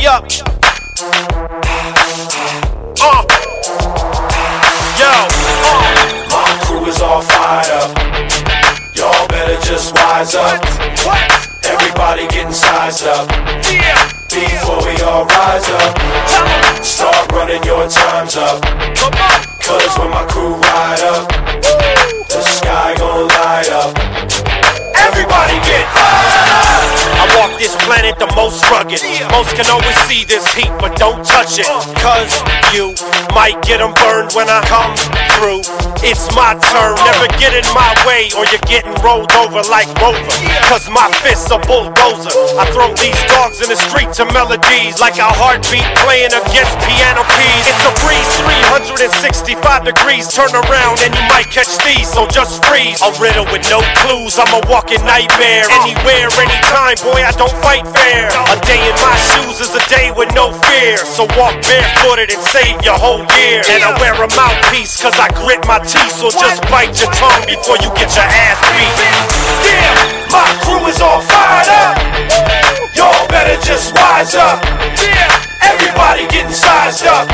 up. My crew is all fired up. Y'all better just wise up. Everybody getting sized up. Before we all rise up, start running your times up. Cause when my crew ride up, the sky gon' light up. Everybody get I walk this planet the most rugged. Most can always see this heat, but don't touch it. Cause you might get them burned when I come through. It's my turn, never get in my way or you're getting rolled over like Rover. Cause my fists are bulldozer. I throw these dogs in the street to melodies like a heartbeat playing against piano keys. It's a breeze, 365 degrees. Turn around and you might catch these, so just freeze. A riddle with no clues, I'm a walking nightmare. Anywhere, anytime, boy, I don't fight fair. A day in my shoes is a day with no fear. So walk barefooted and save your whole year. And I wear a mouthpiece cause I grit my teeth. So just bite your tongue before you get your ass beat. Yeah, my crew is all fired up. Y'all better just wise up. Everybody getting sized up.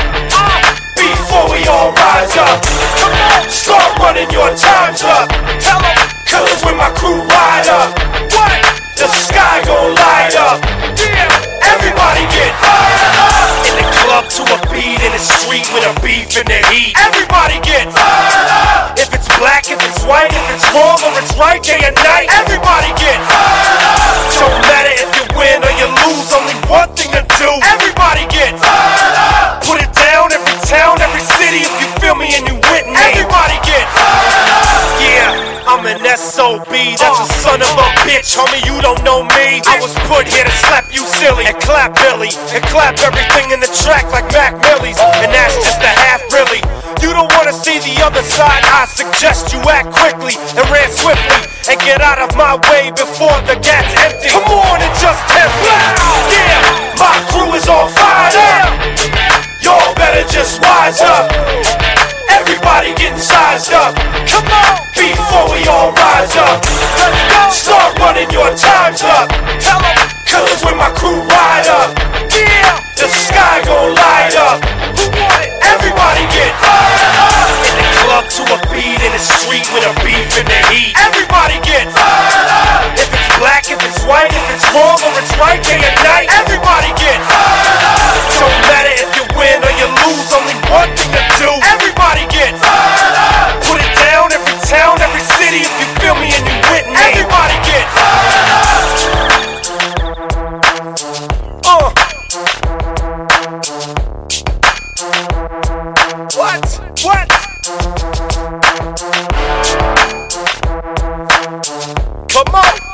Before we all rise up, start running your times up. Cause when my crew ride up, the sky gon' light up. Everybody get fired up. In the club to a beat, in the street with a beef in the heat. Everybody get fired up. If it's black, if it's white, if it's wrong or it's right, day and night. Everybody get fired up. Don't matter if you win or you lose, only one thing to do. Everybody get fired up. Put it down, every town, every city, if you feel me and you with me. Everybody get fired up. Yeah, I'm an SOB, that's a son of a bitch, homie, you don't know me. I was put here to slap you silly and clap Billy and clap everything in the track like Mac Millie's. And that's just a half really. You don't wanna see the other side, I suggest you act quickly and ran swiftly and get out of my way before the gat's empty. Come on and just tempt me. Yeah, my crew is all fired up. Y'all better just wise up. Everybody getting sized up. Come on, before we all rise up, start running your times up. Cause when my crew ride up, the sky gon' light up. Everybody get fired up. In the club to a beat, in the street with a beef in the heat. Everybody get fired up. If it's black, if it's white, if it's wrong or it's right, day and night. Everybody get fired up. Don't matter if you win or you lose, only one thing to do. Everybody get fired up. Put it down, every town, every city, if you feel me and you with me. Everybody get fired up. What? Come on!